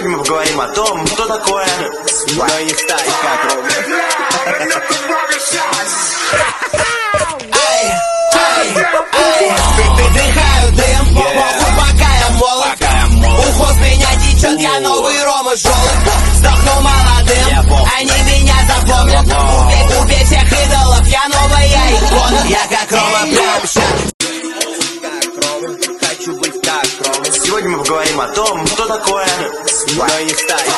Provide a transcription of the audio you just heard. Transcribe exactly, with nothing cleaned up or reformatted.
Сегодня мы поговорим о том, что такое но не стать как Рома. Ай, ай, ай, выдыхаю дым, пока я молод. Уход меня течет, я новый Рома Желудь. Сдохну молодым, они меня запомнят. Убей, убей всех идолов, я новая икона. Я как Рома прям сейчас. Хочу быть как Рома. Сегодня мы поговорим о том, что такое но не стать